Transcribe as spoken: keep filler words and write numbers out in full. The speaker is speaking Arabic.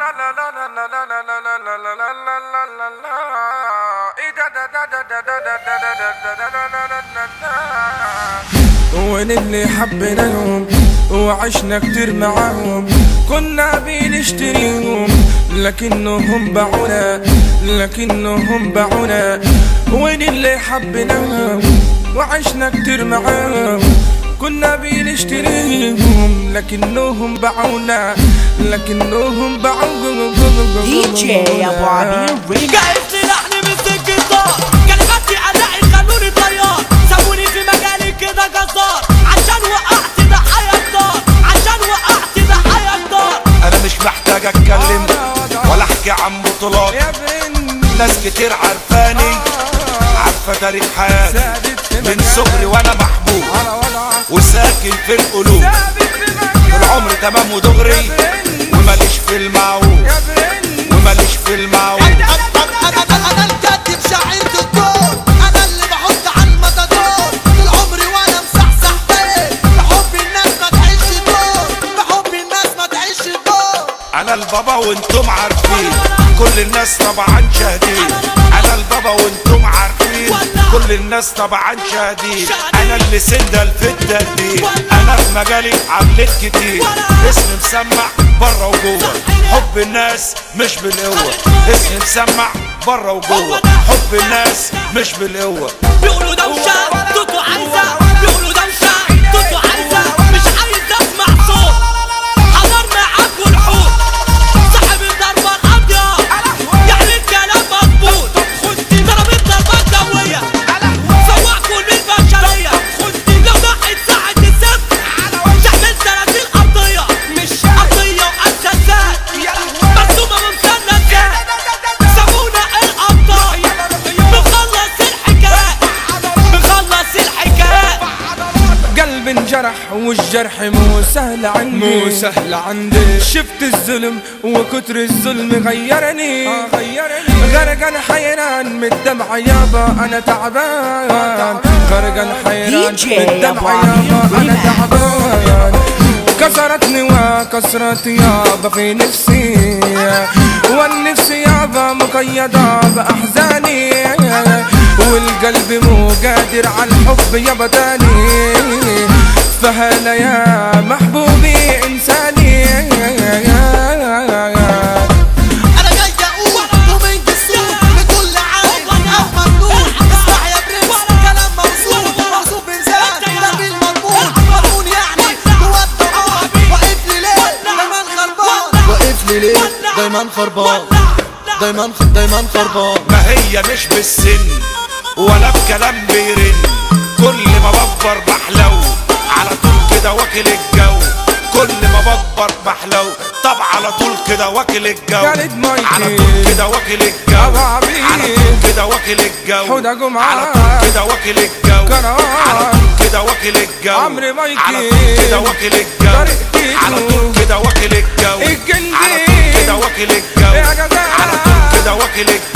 وين اللي حبيناهم وعشنا كتير معاهم، كنا بنشتريهم لكنهم باعونا لكنهم باعونا. وين اللي حبيناهم وعشنا كتير معاهم، كنا بنشتريهم لكنهم باعونا لكنهم باعونا. دي جي ابو عبير ريميكس. جايب سلاحني من الجزار، كلماتي ادائي خلوني طيار، سابوني في مجالي كده جزار، عشان وقعت ضحايا كتار، عشان وقعت ضحايا كتار. انا مش محتاج اتكلم ولا احكي عن بطولات، ناس كتير عارفاني عارفه تاريخ حياتي من صغري وانا محبوب وساكن في القلوب، طول عمري تمام ودغري وماليش في المعوج وماليش في المعوج. انا الكاتب شاعرة الدور، انا اللي بحط على المطادور، طول عمري وانا مصحصح بيه، بحب الناس ما تعيش دور، بحب الناس ما تعيش دور. انا البابا وانتم عارفين، كل الناس طبعا شاهدين. انا البابا وانتم عارفين، كل الناس طبعا شاهدين. انا اللي سندل في التهديد، انا في مجالي عملت كتير، اسمي مسمع بره وجوه، حب الناس مش بالقوه، اسمي مسمع بره وجوه، حب الناس مش بالقوه. بيقولوا دوشه توتو عايزه، بيقولوا دوشه توتو عايزه، مش عايز اسمع صوت، حضر معاك والحوت، صاحب الضربه القاضيه يعني الكلام مظبوط، ضربت ضربات جويه سواقكوا للبشريه، لو ضحت ساعه السبت تعمل سلاسل ارضيه، مش ارضيه واساسات مرسومه بمثلثات، سابونا الابطال بنخلص الحكايات بنخلص الحكايات. قلبي انجرح والجرح مو سهل عندي مو سهل عندي، شفت الظلم وكتر الظلم غيرني غيرني غرقان حيران من الدمع يابا انا تعبان، غرقان حيران من الدمع يابا انا تعبان. كسرتني وكسرت يابا في نفسي، والنفس يابا مقيدة بأحزاني، والقلب مو قادر على الحب يابا تاني، فهلا يا محبوبي إنساني. انا جاي اقول ومن جسوم لكل عين او ممنون، اسمع يا برنس كلام موزون، موزون بإنسان ده بالمضمون، مضمون يعني جوا الطعام. واقف لي ليه دايما خربان، واقف لي ليه دايما خربان، دايما دايما خربان. ما هي مش بالسن ولا بكلام بيرن، كل ما بكبر بحلو على طول كده واكل الجو، كل ما بكبر بحلو طب على طول كده واكل الجو، على طول كده واكل الجو، على طول كده واكل الجو، على طول كده واكل الجو، على طول كده واكل الجو، على طول كده واكل الجو، على طول كده واكل الجو، على طول كده واكل الجو، على طول كده واكل الجو.